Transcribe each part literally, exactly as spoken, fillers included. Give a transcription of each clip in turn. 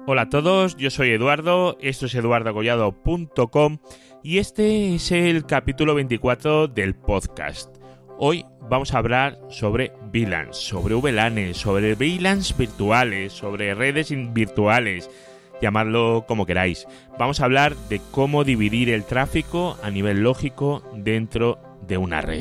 Hola a todos, yo soy Eduardo, esto es eduardo collado punto com y este es el capítulo veinticuatro del podcast. Hoy vamos a hablar sobre V LANs, sobre V LANs, sobre V LANs virtuales, sobre redes virtuales, llamadlo como queráis. Vamos a hablar de cómo dividir el tráfico a nivel lógico dentro de una red.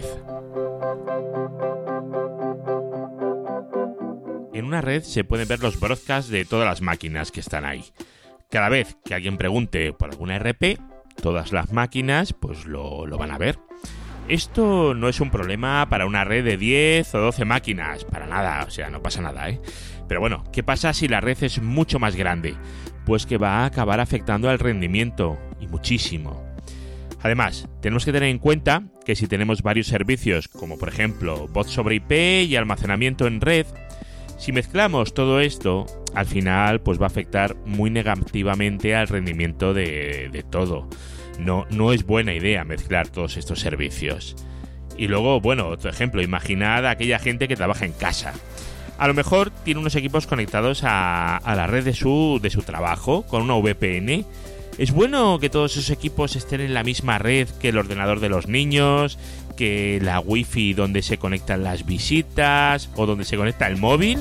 En una red se pueden ver los broadcasts de todas las máquinas que están ahí. Cada vez que alguien pregunte por alguna R P, todas las máquinas pues lo, lo van a ver. Esto no es un problema para una red de diez o doce máquinas, para nada, o sea, no pasa nada, ¿eh? Pero bueno, ¿qué pasa si la red es mucho más grande? Pues que va a acabar afectando al rendimiento, y muchísimo. Además, tenemos que tener en cuenta que si tenemos varios servicios, como por ejemplo voz sobre I P y almacenamiento en red, si mezclamos todo esto, al final pues va a afectar muy negativamente al rendimiento de, de todo. No, no es buena idea mezclar todos estos servicios. Y luego, bueno, otro ejemplo, imaginad a aquella gente que trabaja en casa. A lo mejor tiene unos equipos conectados a, a la red de su, de su trabajo con una V P N. ¿Es bueno que todos esos equipos estén en la misma red que el ordenador de los niños, que la wifi donde se conectan las visitas o donde se conecta el móvil?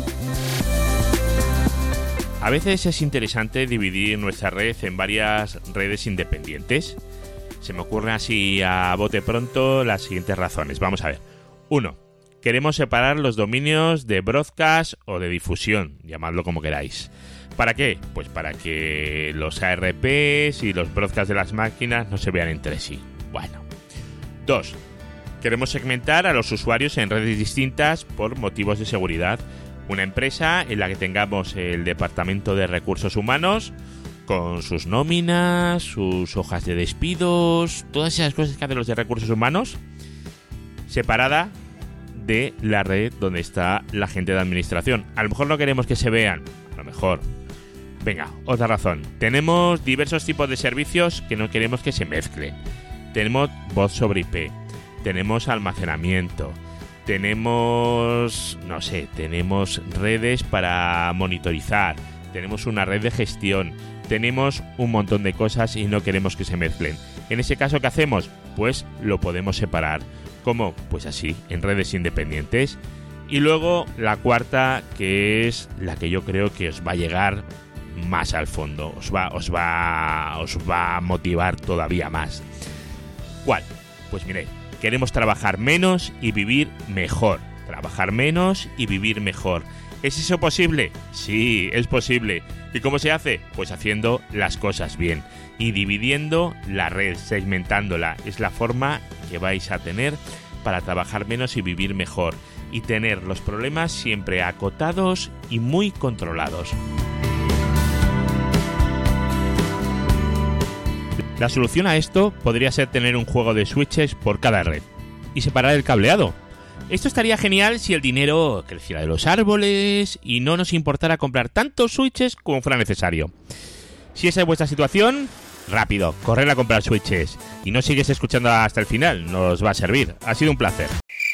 A veces es interesante dividir nuestra red en varias redes independientes. Se me ocurre así a bote pronto las siguientes razones. Vamos a ver. uno. Queremos separar los dominios de broadcast o de difusión, llamadlo como queráis. ¿Para qué? Pues para que los A R Ps y los broadcasts de las máquinas no se vean entre sí. Bueno. dos. Queremos segmentar a los usuarios en redes distintas por motivos de seguridad. Una empresa en la que tengamos el departamento de recursos humanos con sus nóminas, sus hojas de despidos, todas esas cosas que hacen los de recursos humanos, separada de la red donde está la gente de administración. A lo mejor no queremos que se vean, a lo mejor. Venga, otra razón. Tenemos diversos tipos de servicios que no queremos que se mezclen. Tenemos voz sobre I P, tenemos almacenamiento, tenemos, no sé, tenemos redes para monitorizar, tenemos una red de gestión, tenemos un montón de cosas y no queremos que se mezclen. En ese caso, ¿qué hacemos? Pues lo podemos separar. ¿Cómo? Pues así, en redes independientes. Y luego la cuarta, que es la que yo creo que os va a llegar más al fondo, os va, os va, os va a motivar todavía más. ¿Cuál? Pues mirad, queremos trabajar menos y vivir mejor. Trabajar menos y vivir mejor. ¿Es eso posible? Sí, es posible. ¿Y cómo se hace? Pues haciendo las cosas bien y dividiendo la red, segmentándola. Es la forma que vais a tener para trabajar menos y vivir mejor y tener los problemas siempre acotados y muy controlados. La solución a esto podría ser tener un juego de switches por cada red y separar el cableado. Esto estaría genial si el dinero creciera de los árboles y no nos importara comprar tantos switches como fuera necesario. Si esa es vuestra situación, rápido, corred a comprar switches y no sigues escuchando hasta el final, nos va a servir. Ha sido un placer.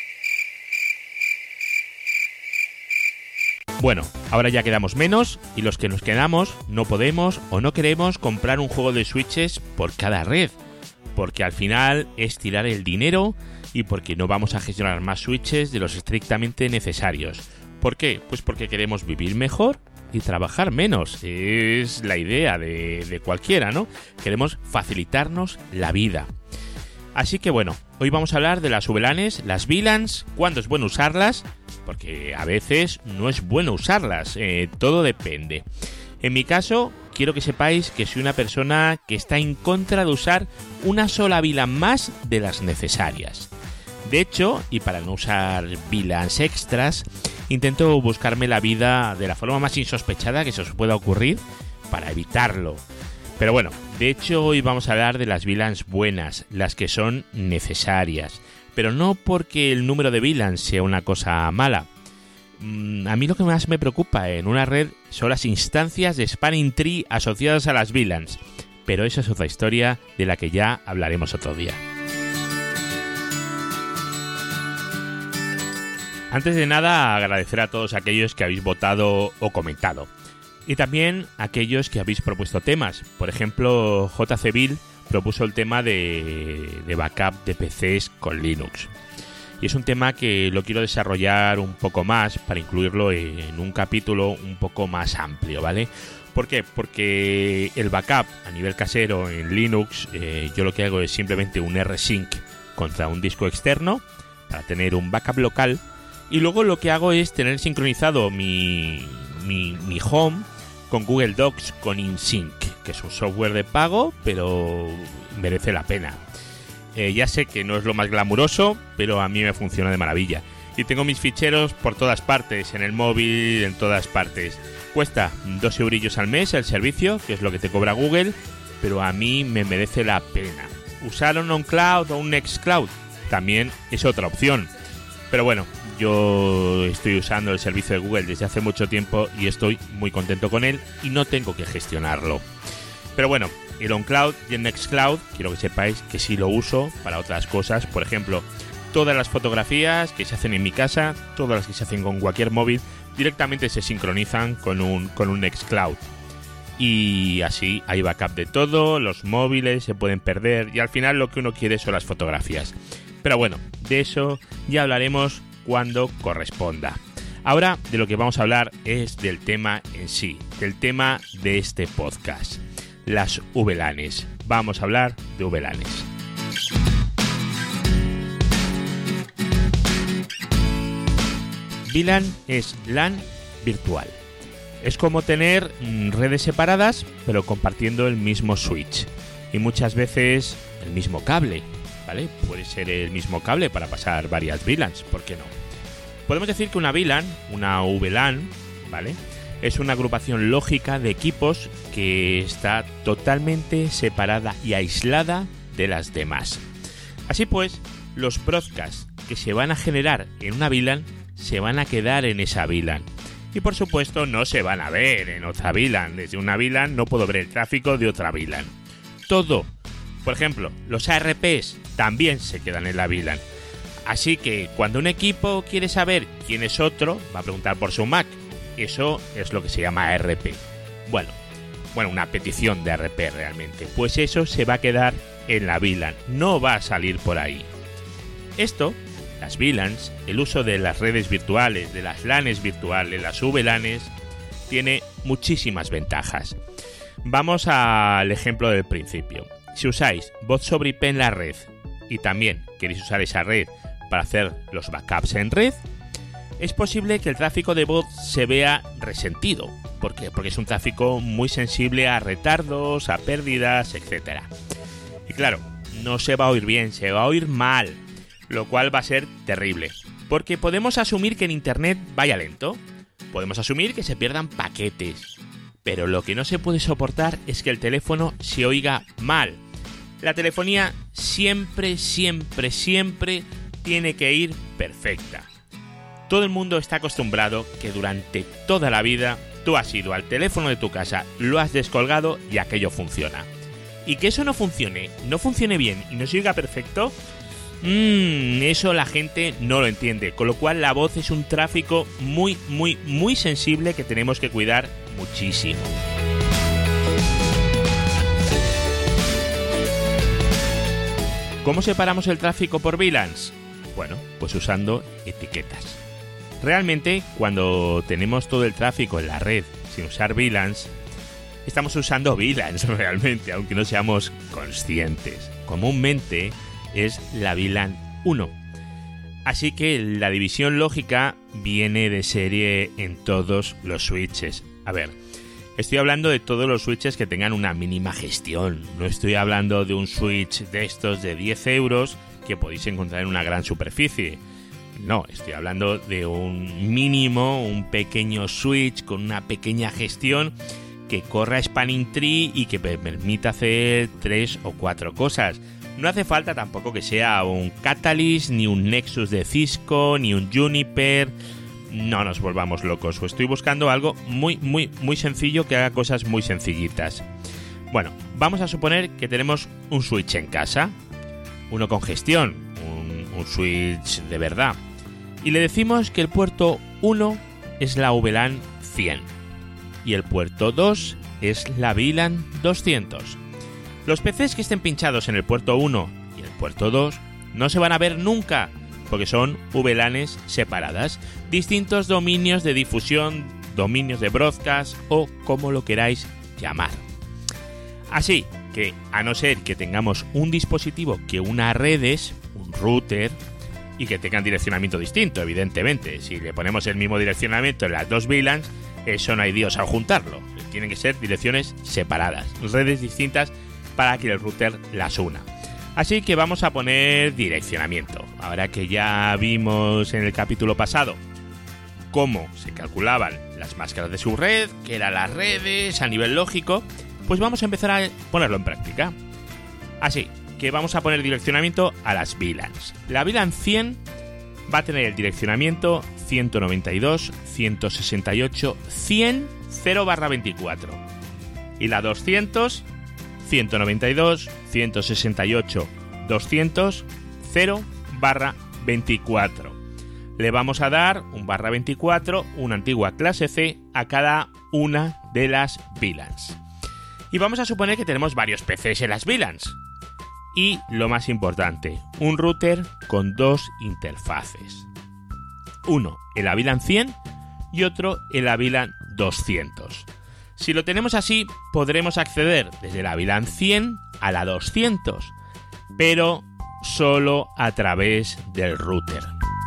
Bueno, ahora ya quedamos menos y los que nos quedamos no podemos o no queremos comprar un juego de switches por cada red, porque al final es tirar el dinero y porque no vamos a gestionar más switches de los estrictamente necesarios. ¿Por qué? Pues porque queremos vivir mejor y trabajar menos. Es la idea de, de cualquiera, ¿no? Queremos facilitarnos la vida. Así que bueno, hoy vamos a hablar de las V LANs, las V LANs, cuándo es bueno usarlas, porque a veces no es bueno usarlas, eh, todo depende. En mi caso, quiero que sepáis que soy una persona que está en contra de usar una sola V LAN más de las necesarias. De hecho, y para no usar V LANs extras, intento buscarme la vida de la forma más insospechada que se os pueda ocurrir para evitarlo. Pero bueno, de hecho hoy vamos a hablar de las V LANs buenas, las que son necesarias. Pero no porque el número de V LANs sea una cosa mala. A mí lo que más me preocupa en una red son las instancias de spanning tree asociadas a las V LANs. Pero esa es otra historia de la que ya hablaremos otro día. Antes de nada, agradecer a todos aquellos que habéis votado o comentado. Y también aquellos que habéis propuesto temas. Por ejemplo, J C Bill propuso el tema de, de backup de P Cs con Linux. Y es un tema que lo quiero desarrollar un poco más para incluirlo en un capítulo un poco más amplio, ¿vale? ¿Por qué? Porque el backup a nivel casero en Linux, eh, yo lo que hago es simplemente un rsync contra un disco externo para tener un backup local. Y luego lo que hago es tener sincronizado mi, mi, mi home con Google Docs con InSync, que es un software de pago, pero merece la pena. Eh, ya sé que no es lo más glamuroso, pero a mí me funciona de maravilla. Y tengo mis ficheros por todas partes, en el móvil, en todas partes. Cuesta dos eurillos al mes el servicio, que es lo que te cobra Google, pero a mí me merece la pena. Usar un OnCloud o un Nextcloud también es otra opción. Pero bueno, yo estoy usando el servicio de Google desde hace mucho tiempo y estoy muy contento con él y no tengo que gestionarlo. Pero bueno, el OnCloud y el Nextcloud, quiero que sepáis que sí lo uso para otras cosas. Por ejemplo, todas las fotografías que se hacen en mi casa, todas las que se hacen con cualquier móvil, directamente se sincronizan con un, con un Nextcloud. Y así hay backup de todo, los móviles se pueden perder y al final lo que uno quiere son las fotografías. Pero bueno, de eso ya hablaremos cuando corresponda. Ahora de lo que vamos a hablar es del tema en sí, del tema de este podcast. Las V LANes. Vamos a hablar de V LANes. V LAN es LAN virtual. Es como tener redes separadas, pero compartiendo el mismo switch. Y muchas veces el mismo cable, ¿vale? Puede ser el mismo cable para pasar varias V LANs, ¿por qué no? Podemos decir que una V LAN, una V LAN, ¿vale?, es una agrupación lógica de equipos que está totalmente separada y aislada de las demás. Así pues, los broadcasts que se van a generar en una V LAN se van a quedar en esa V LAN. Y por supuesto no se van a ver en otra V LAN. Desde una V LAN no puedo ver el tráfico de otra V LAN. Todo. Por ejemplo, los A R Ps también se quedan en la V LAN. Así que cuando un equipo quiere saber quién es otro, va a preguntar por su M A C. Eso es lo que se llama A R P. Bueno, bueno, una petición de A R P realmente. Pues eso se va a quedar en la V LAN. No va a salir por ahí. Esto, las V LANs, el uso de las redes virtuales, de las LANes virtuales, las V LANes, tiene muchísimas ventajas. Vamos al ejemplo del principio. Si usáis voz sobre I P en la red y también queréis usar esa red para hacer los backups en red, es posible que el tráfico de voz se vea resentido. ¿Por qué? Porque es un tráfico muy sensible a retardos, a pérdidas, etcétera. Y claro, no se va a oír bien, se va a oír mal, lo cual va a ser terrible. Porque podemos asumir que en Internet vaya lento, podemos asumir que se pierdan paquetes, pero lo que no se puede soportar es que el teléfono se oiga mal. La telefonía siempre, siempre, siempre tiene que ir perfecta. Todo el mundo está acostumbrado que durante toda la vida tú has ido al teléfono de tu casa, lo has descolgado y aquello funciona. Y que eso no funcione, no funcione bien y no se oiga perfecto, mmm, eso la gente no lo entiende. Con lo cual la voz es un tráfico muy, muy, muy sensible que tenemos que cuidar muchísimo. ¿Cómo separamos el tráfico por V LANs? Bueno, pues usando etiquetas. Realmente, cuando tenemos todo el tráfico en la red sin usar V LANs, estamos usando V LANs realmente, aunque no seamos conscientes. Comúnmente es la V LAN uno. Así que la división lógica viene de serie en todos los switches. A ver, estoy hablando de todos los switches que tengan una mínima gestión. No estoy hablando de un switch de estos de diez euros que podéis encontrar en una gran superficie. No, estoy hablando de un mínimo, un pequeño switch con una pequeña gestión que corra Spanning Tree y que me permita hacer tres o cuatro cosas. No hace falta tampoco que sea un Catalyst, ni un Nexus de Cisco, ni un Juniper. No nos volvamos locos. Estoy buscando algo muy, muy, muy sencillo que haga cosas muy sencillitas. Bueno, vamos a suponer que tenemos un switch en casa, uno con gestión, un, un switch de verdad. Y le decimos que el puerto uno es la V LAN cien. y el puerto dos es la V LAN doscientos. Los P Cs que estén pinchados en el puerto uno y el puerto dos no se van a ver nunca, porque son V LANs separadas, distintos dominios de difusión, dominios de broadcast o como lo queráis llamar. Así que, a no ser que tengamos un dispositivo que una redes, un router, y que tengan direccionamiento distinto, evidentemente. Si le ponemos el mismo direccionamiento en las dos V LANs, eso no hay Dios al juntarlo. Tienen que ser direcciones separadas, redes distintas para que el router las una. Así que vamos a poner direccionamiento. Ahora que ya vimos en el capítulo pasado cómo se calculaban las máscaras de subred, que eran las redes a nivel lógico, pues vamos a empezar a ponerlo en práctica. Así que vamos a poner direccionamiento a las V LANs. La V LAN cien va a tener el direccionamiento ciento noventa y dos, ciento sesenta y ocho, cien, cero barra veinticuatro. Y la doscientos, ciento noventa y dos, ciento sesenta y ocho, doscientos, cero barra veinticuatro. Le vamos a dar un barra veinticuatro, una antigua clase C, a cada una de las V LANs. Y vamos a suponer que tenemos varios P Cs en las V LANs. Y lo más importante, un router con dos interfaces. Uno en la V LAN cien y otro en la V LAN doscientos. Si lo tenemos así, podremos acceder desde la V LAN cien a la doscientos, pero solo a través del router.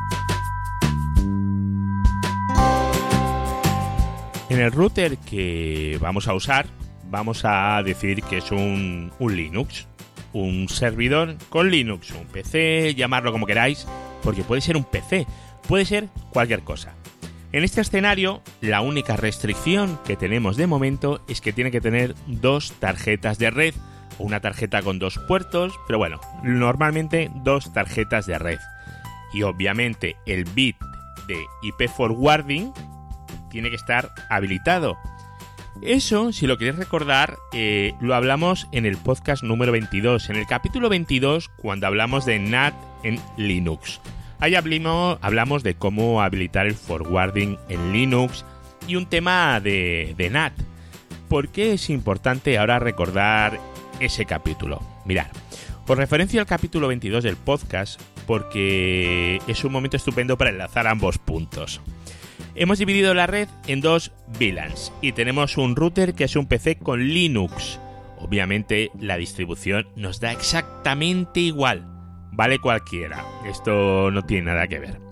En el router que vamos a usar, vamos a decir que es un, un Linux. Un servidor con Linux, un P C, llamarlo como queráis, porque puede ser un P C, puede ser cualquier cosa. En este escenario, la única restricción que tenemos de momento es que tiene que tener dos tarjetas de red, o una tarjeta con dos puertos, pero bueno, normalmente dos tarjetas de red. Y obviamente el bit de I P forwarding tiene que estar habilitado. Eso, si lo queréis recordar, eh, lo hablamos en el podcast número veintidós, en el capítulo veintidós, cuando hablamos de N A T en Linux. Ahí hablamos, hablamos de cómo habilitar el forwarding en Linux y un tema de, de N A T. ¿Por qué es importante ahora recordar ese capítulo? Mirad, os referencio al capítulo veintidós del podcast porque es un momento estupendo para enlazar ambos puntos. Hemos dividido la red en dos V LANs y tenemos un router que es un P C con Linux. Obviamente la distribución nos da exactamente igual, vale cualquiera, esto no tiene nada que ver.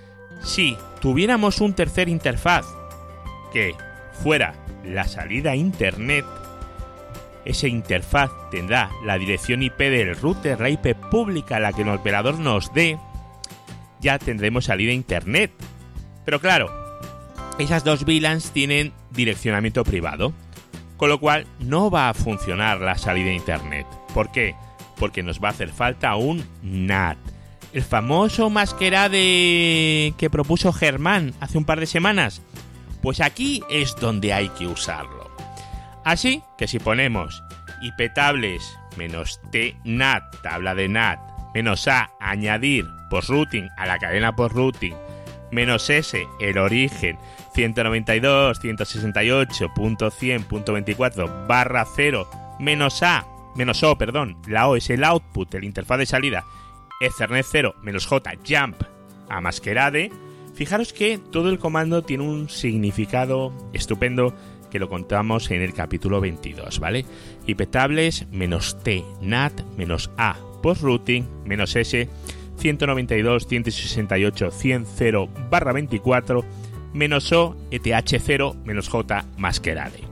Si tuviéramos un tercer interfaz que fuera la salida a internet, esa interfaz tendrá la dirección I P del router, la I P pública a la que el operador nos dé, ya tendremos salida a internet. Pero claro, esas dos V LANs tienen direccionamiento privado, con lo cual no va a funcionar la salida a internet. ¿Por qué? Porque nos va a hacer falta un N A T. El famoso masquerade que propuso Germán hace un par de semanas. Pues aquí es donde hay que usarlo. Así que si ponemos iptables menos t nat, tabla de N A T, menos a, añadir postrouting a la cadena postrouting, menos S, el origen, ciento noventa y dos, ciento sesenta y ocho punto cien punto veinticuatro barra cero, menos A, menos O, perdón, la O es el output, el interfaz de salida, Ethernet cero, menos J, jump a masquerade. Fijaros que todo el comando tiene un significado estupendo que lo contamos en el capítulo veintidós, ¿vale? Iptables menos T, nat, menos A, postrouting, menos S, ciento noventa y dos, ciento sesenta y ocho, cien, cero barra veinticuatro, menos O, E T H cero, menos J, masquerade.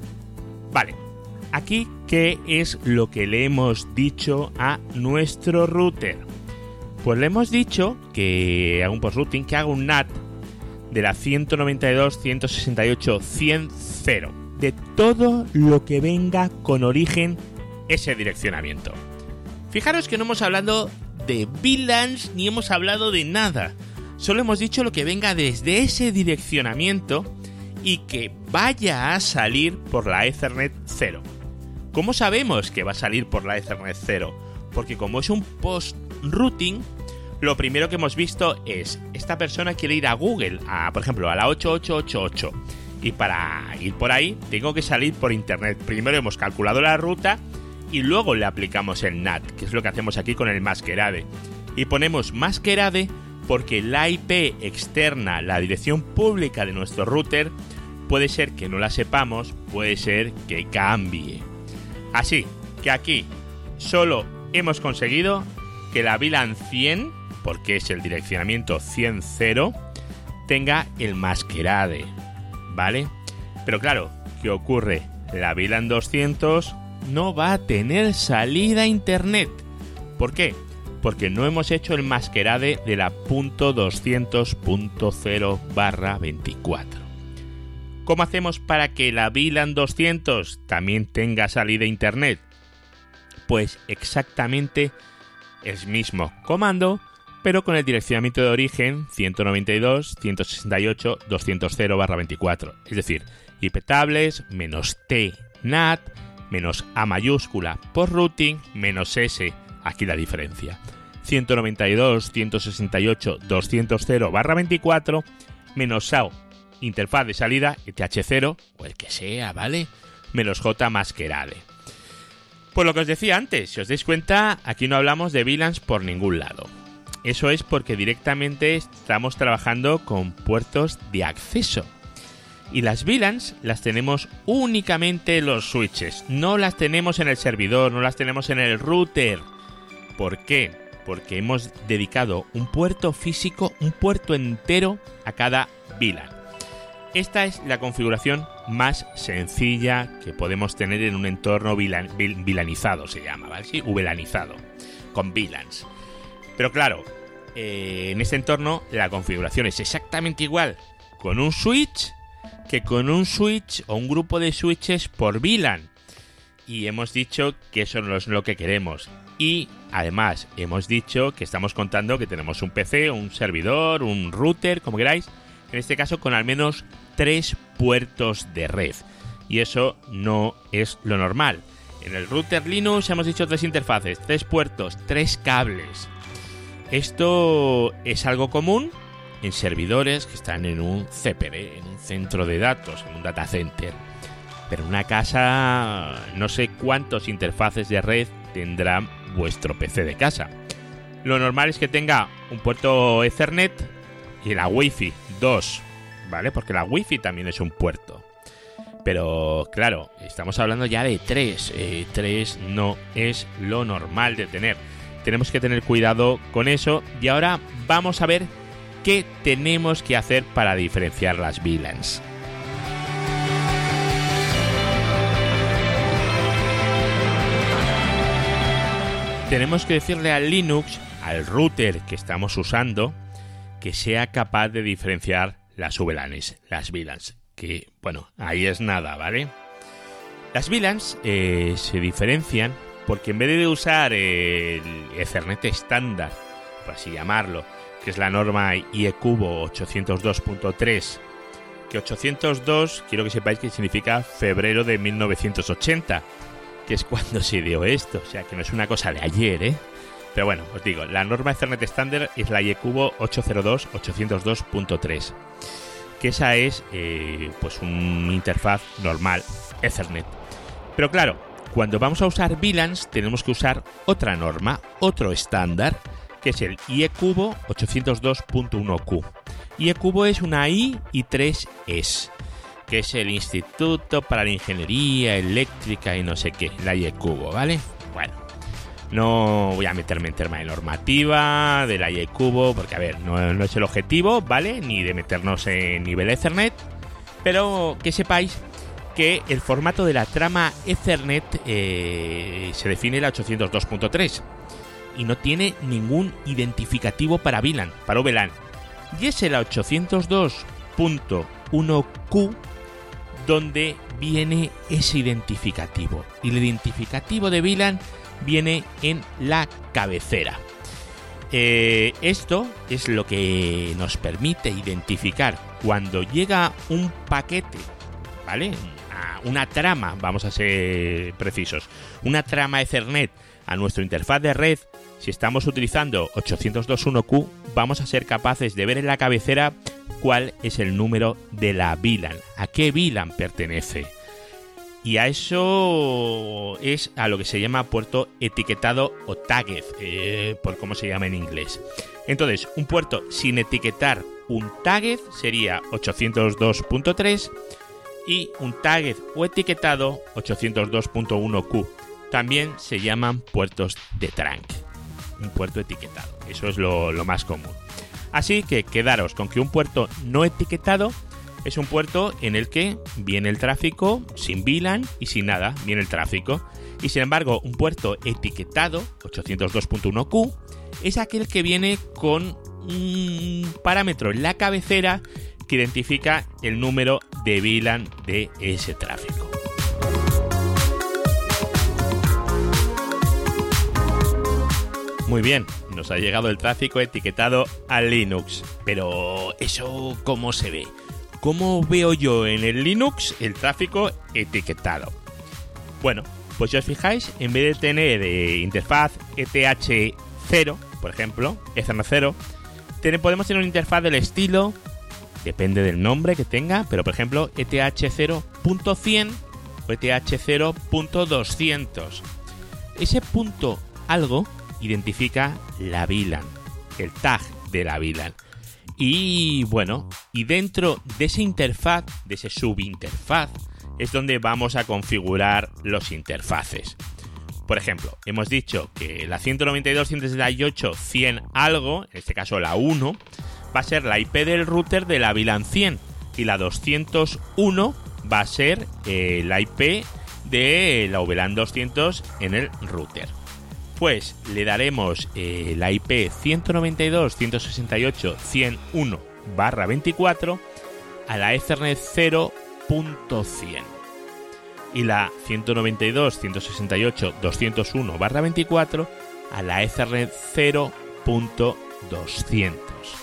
Vale, aquí, ¿qué es lo que le hemos dicho a nuestro router? Pues le hemos dicho que haga un postrouting, que haga un N A T de la ciento noventa y dos, ciento sesenta y ocho, cien, cero, de todo lo que venga con origen ese direccionamiento. Fijaros que no hemos hablado de V LANs ni hemos hablado de nada. Solo hemos dicho lo que venga desde ese direccionamiento y que vaya a salir por la Ethernet cero. ¿Cómo sabemos que va a salir por la Ethernet cero? Porque como es un post-routing, lo primero que hemos visto es, esta persona quiere ir a Google, a, por ejemplo, a la ocho ocho ocho ocho, Y para ir por ahí tengo que salir por internet. Primero hemos calculado la ruta y luego le aplicamos el N A T, que es lo que hacemos aquí con el Masquerade. Y ponemos Masquerade porque la I P externa, la dirección pública de nuestro router, puede ser que no la sepamos, puede ser que cambie. Así que aquí solo hemos conseguido que la V LAN cien, porque es el direccionamiento cien punto cero, tenga el Masquerade, ¿vale? Pero claro, ¿qué ocurre? La V LAN doscientos no va a tener salida a internet. ¿Por qué? Porque no hemos hecho el Masquerade de la punto doscientos punto cero barra veinticuatro. ¿Cómo hacemos para que la V LAN doscientos también tenga salida a internet? Pues exactamente el mismo comando, pero con el direccionamiento de origen ciento noventa y dos punto ciento sesenta y ocho punto doscientos cero barra veinticuatro. Es decir, I P tables menos T N A T menos A mayúscula por routing menos S. Aquí la diferencia. ciento noventa y dos punto ciento sesenta y ocho punto doscientos cero barra veinticuatro menos S A U, interfaz de salida E T H cero o el que sea, ¿vale? Menos J Masquerade. Pues lo que os decía antes, si os dais cuenta, aquí no hablamos de V LANs por ningún lado. Eso es porque directamente estamos trabajando con puertos de acceso. Y las V LANs las tenemos únicamente en los switches, no las tenemos en el servidor, no las tenemos en el router. ¿Por qué? Porque hemos dedicado un puerto físico, un puerto entero a cada V LAN. Esta es la configuración más sencilla que podemos tener en un entorno VLANizado, se llama, ¿vale? Sí, VLANizado, con V LANs. Pero claro, eh, en este entorno la configuración es exactamente igual con un switch que con un switch o un grupo de switches por V LAN. Y hemos dicho que eso no es lo que queremos. Y además hemos dicho que estamos contando que tenemos un P C, un servidor, un router, como queráis, en este caso con al menos tres puertos de red. Y eso no es lo normal. En el router Linux hemos dicho tres interfaces, tres puertos, tres cables. Esto es algo común en servidores que están en un C P D, en un centro de datos, en un data center. Pero en una casa no sé cuántos interfaces de red tendrá vuestro P C de casa. Lo normal es que tenga un puerto Ethernet y la Wi-Fi dos, ¿vale? Porque la Wi-Fi también es un puerto. Pero claro, estamos hablando ya de tres. Eh, tres no es lo normal de tener. Tenemos que tener cuidado con eso. Y ahora vamos a ver qué tenemos que hacer para diferenciar las V LANs. Tenemos que decirle al Linux, al router que estamos usando, que sea capaz de diferenciar las V LANs, las V LANs. Que, bueno, ahí es nada, ¿vale? Las V LANs eh, se diferencian porque en vez de usar el Ethernet estándar, por así llamarlo, que es la norma I E Cubo ochocientos dos punto tres, que ochocientos dos, quiero que sepáis que significa febrero de mil novecientos ochenta, que es cuando se dio esto, o sea que no es una cosa de ayer, ¿eh? Pero bueno, os digo, la norma Ethernet estándar es la I E Cubo ochocientos dos, ochocientos dos punto tres, que esa es eh, pues una interfaz normal Ethernet. Pero claro, cuando vamos a usar V LANs tenemos que usar otra norma, otro estándar, que es el I E Cubo ochocientos dos punto uno Q. I E Cubo es una I y tres Es, que es el Instituto para la Ingeniería Eléctrica y no sé qué, la I E Cubo, ¿vale? Bueno, no voy a meterme en tema de normativa de la I E Cubo, porque a ver, no, no es el objetivo, ¿vale? Ni de meternos en nivel Ethernet, pero que sepáis que el formato de la trama Ethernet eh, se define la ochocientos dos punto tres y no tiene ningún identificativo para V LAN, para V LAN. Y es el ochocientos dos punto uno Q donde viene ese identificativo. Y el identificativo de V LAN viene en la cabecera. Eh, esto es lo que nos permite identificar cuando llega un paquete, ¿vale? Una trama, vamos a ser precisos, una trama Ethernet a nuestra interfaz de red. Si estamos utilizando ochocientos dos punto uno Q, vamos a ser capaces de ver en la cabecera cuál es el número de la V LAN, a qué V LAN pertenece. Y a eso es a lo que se llama puerto etiquetado o tagged, eh, por cómo se llama en inglés. Entonces, un puerto sin etiquetar, un tagged, sería ochocientos dos punto tres y un tagged o etiquetado ochocientos dos punto uno Q. También se llaman puertos de trunk, un puerto etiquetado. Eso es lo, lo más común. Así que quedaros con que un puerto no etiquetado es un puerto en el que viene el tráfico sin V LAN y sin nada, viene el tráfico. Y sin embargo, un puerto etiquetado, ochocientos dos punto uno Q, es aquel que viene con un parámetro en la cabecera que identifica el número de V LAN de ese tráfico. Muy bien, nos ha llegado el tráfico etiquetado a Linux, pero ¿eso cómo se ve? ¿Cómo veo yo en el Linux el tráfico etiquetado? Bueno, pues si os fijáis, en vez de tener eh, interfaz E T H cero, por ejemplo, Ethernet cero, ten, podemos tener una interfaz del estilo, depende del nombre que tenga, pero por ejemplo E T H cero punto cien o E T H cero punto doscientos. Ese punto algo identifica la V LAN, el tag de la V LAN. Y bueno, y dentro de esa interfaz, de ese subinterfaz, es donde vamos a configurar los interfaces. Por ejemplo, hemos dicho que la ciento noventa y dos punto ciento sesenta y ocho punto cien algo, en este caso la uno, va a ser la I P del router de la V LAN cien y la doscientos uno va a ser eh, la I P de la V LAN doscientos en el router. Pues le daremos eh, la I P ciento noventa y dos punto ciento sesenta y ocho punto ciento uno barra veinticuatro a la Ethernet cero punto cien y la ciento noventa y dos punto ciento sesenta y ocho punto doscientos uno barra veinticuatro a la Ethernet cero punto doscientos.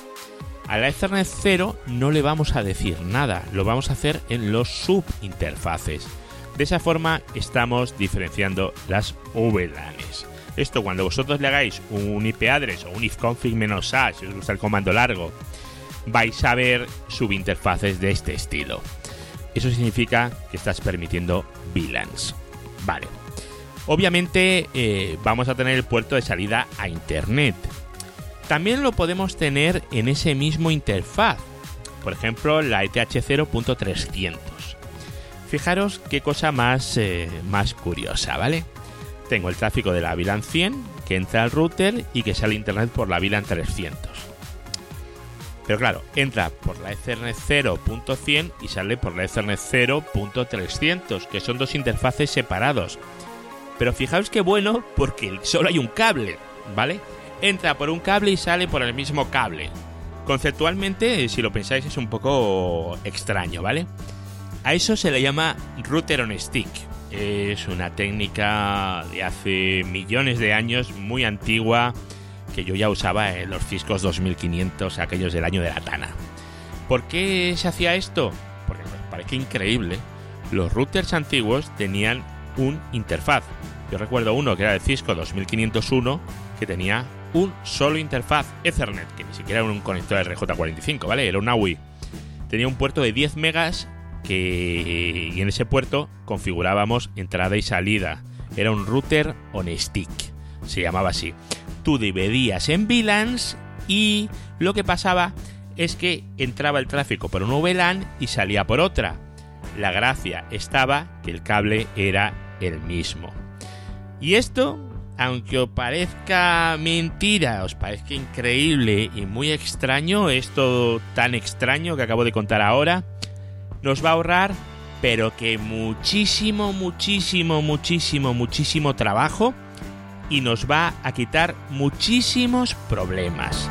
A la Ethernet cero no le vamos a decir nada, lo vamos a hacer en los subinterfaces. De esa forma estamos diferenciando las V LANs. Esto cuando vosotros le hagáis un I P address o un ifconfig-a, si os gusta el comando largo, vais a ver subinterfaces de este estilo. Eso significa que estás permitiendo V LANs. Vale. Obviamente eh, vamos a tener el puerto de salida a Internet. También lo podemos tener en ese mismo interfaz. Por ejemplo, la E T H cero punto trescientos. Fijaros qué cosa más, eh, más curiosa, ¿vale? Tengo el tráfico de la V LAN cien que entra al router y que sale a Internet por la V LAN trescientos. Pero claro, entra por la Ethernet cero punto cien y sale por la Ethernet cero punto trescientos, que son dos interfaces separados. Pero fijaos qué bueno, porque solo hay un cable, ¿vale? Entra por un cable y sale por el mismo cable. Conceptualmente, si lo pensáis, es un poco extraño, ¿vale? A eso se le llama router on stick. Es una técnica de hace millones de años, muy antigua, que yo ya usaba en los Ciscos dos mil quinientos, aquellos del año de la Tana. ¿Por qué se hacía esto? Porque me parece increíble. Los routers antiguos tenían un interfaz. Yo recuerdo uno que era el Cisco dos mil quinientos uno, que tenía un solo interfaz Ethernet, que ni siquiera era un conector R J cuarenta y cinco, ¿vale? Era una U I. Tenía un puerto de diez megas que, y en ese puerto configurábamos entrada y salida. Era un router on stick, se llamaba así. Tú dividías en V LANs y lo que pasaba es que entraba el tráfico por una V LAN y salía por otra. La gracia estaba que el cable era el mismo. Y esto, aunque os parezca mentira, os parezca increíble y muy extraño, esto tan extraño que acabo de contar ahora, nos va a ahorrar, pero que muchísimo, muchísimo, muchísimo, muchísimo trabajo y nos va a quitar muchísimos problemas.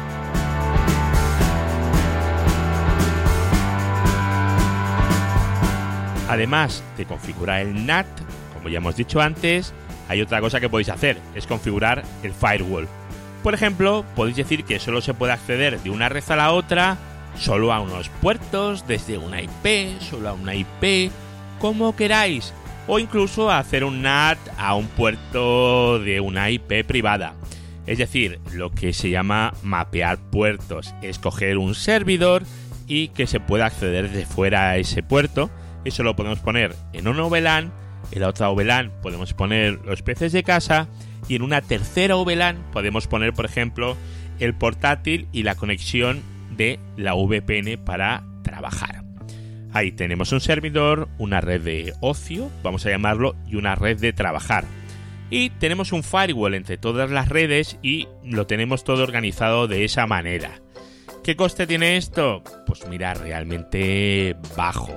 Además de configurar el N A T, como ya hemos dicho antes, hay otra cosa que podéis hacer, es configurar el firewall. Por ejemplo, podéis decir que solo se puede acceder de una red a la otra, solo a unos puertos, desde una I P, solo a una I P, como queráis, o incluso hacer un N A T a un puerto de una I P privada. Es decir, lo que se llama mapear puertos, escoger un servidor y que se pueda acceder desde fuera a ese puerto. Eso lo podemos poner en una V LAN, en la otra V LAN podemos poner los P Cs de casa y en una tercera V LAN podemos poner, por ejemplo, el portátil y la conexión de la V P N para trabajar. Ahí tenemos un servidor, una red de ocio, vamos a llamarlo, y una red de trabajar. Y tenemos un firewall entre todas las redes y lo tenemos todo organizado de esa manera. ¿Qué coste tiene esto? Pues mira, realmente bajo.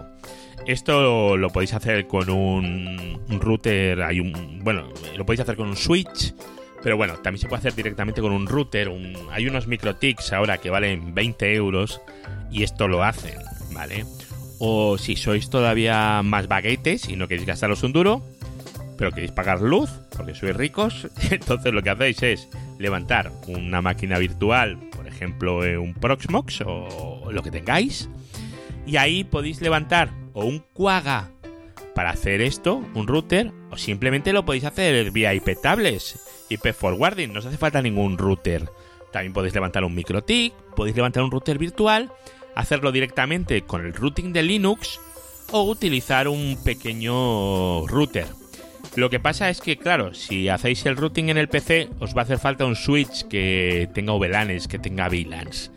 Esto lo podéis hacer con un, un router, hay un, bueno, lo podéis hacer con un switch, pero bueno, también se puede hacer directamente con un router. Un, hay unos MikroTiks ahora que valen veinte euros y esto lo hacen, ¿vale? O si sois todavía más baguetes y no queréis gastaros un duro, pero queréis pagar luz, porque sois ricos, entonces lo que hacéis es levantar una máquina virtual, por ejemplo un Proxmox o lo que tengáis, y ahí podéis levantar o un Quagga para hacer esto, un router, o simplemente lo podéis hacer vía I P tables, I P forwarding, no os hace falta ningún router. También podéis levantar un MikroTik, podéis levantar un router virtual, hacerlo directamente con el routing de Linux o utilizar un pequeño router. Lo que pasa es que, claro, si hacéis el routing en el P C, os va a hacer falta un switch que tenga V LANs, que tenga V LANs.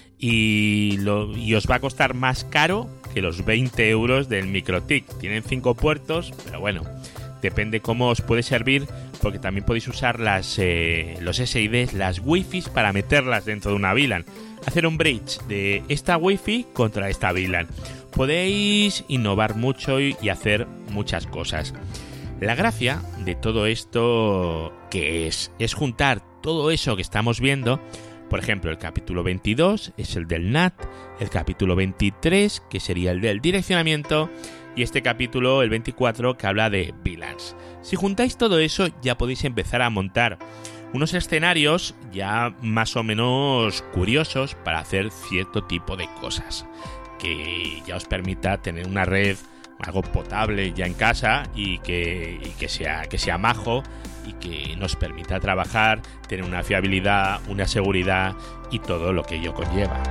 Y, lo, y os va a costar más caro que los veinte euros del MikroTik. Tienen cinco puertos, pero bueno, depende cómo os puede servir, porque también podéis usar las, eh, los S I Ds, las Wi-Fi para meterlas dentro de una V LAN. Hacer un bridge de esta Wi-Fi contra esta V LAN. Podéis innovar mucho y, y hacer muchas cosas. La gracia de todo esto, ¿qué es? Es juntar todo eso que estamos viendo. Por ejemplo, el capítulo veintidós es el del N A T, el capítulo veintitrés, que sería el del direccionamiento, y este capítulo, el veinticuatro, que habla de V LANs. Si juntáis todo eso, ya podéis empezar a montar unos escenarios ya más o menos curiosos para hacer cierto tipo de cosas, que ya os permita tener una red, algo potable ya en casa y que, y que sea, que sea majo y que nos permita trabajar, tener una fiabilidad, una seguridad y todo lo que ello conlleva.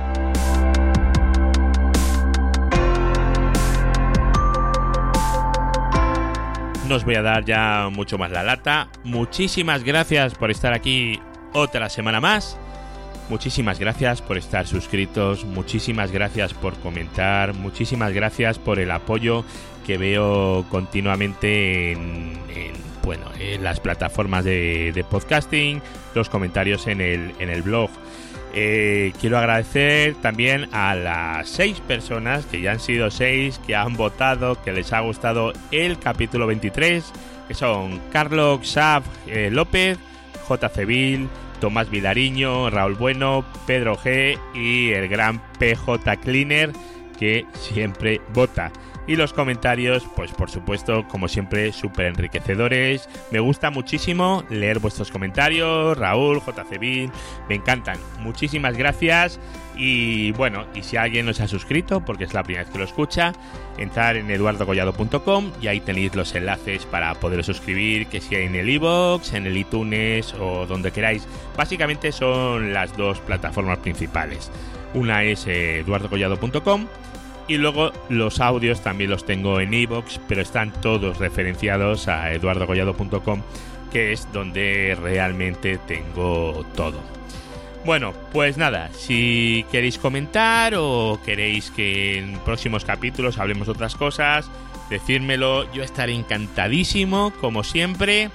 No os voy a dar ya mucho más la lata. Muchísimas gracias por estar aquí otra semana más. Muchísimas gracias por estar suscritos, muchísimas gracias por comentar, muchísimas gracias por el apoyo que veo continuamente en, en, bueno, en las plataformas de, de podcasting, los comentarios en el, en el blog. Eh, quiero agradecer también a las seis personas, que ya han sido seis, que han votado, que les ha gustado el capítulo veintitrés, que son Carlos Xav eh, López, J C Vil, Tomás Vilariño, Raúl Bueno, Pedro G y el gran P J Cleaner, que siempre vota. Y los comentarios, pues por supuesto, como siempre, súper enriquecedores. Me gusta muchísimo leer vuestros comentarios, Raúl, J C B, me encantan. Muchísimas gracias. Y bueno, y si alguien no se ha suscrito, porque es la primera vez que lo escucha, entrar en eduardo collado punto com y ahí tenéis los enlaces para poder suscribir, que sea en el iVoox, en el iTunes o donde queráis. Básicamente son las dos plataformas principales. Una es eduardo collado punto com y luego los audios también los tengo en iVoox, pero están todos referenciados a eduardo collado punto com, que es donde realmente tengo todo. Bueno, pues nada, si queréis comentar o queréis que en próximos capítulos hablemos de otras cosas, decírmelo, yo estaré encantadísimo, como siempre.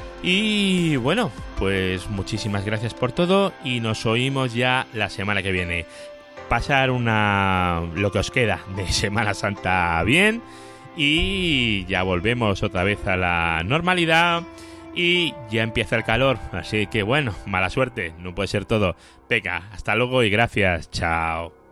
Y bueno, pues muchísimas gracias por todo y nos oímos ya la semana que viene. Pasar una lo que os queda de Semana Santa bien y ya volvemos otra vez a la normalidad. Y ya empieza el calor, así que bueno, mala suerte, no puede ser todo. Venga, hasta luego y gracias, chao.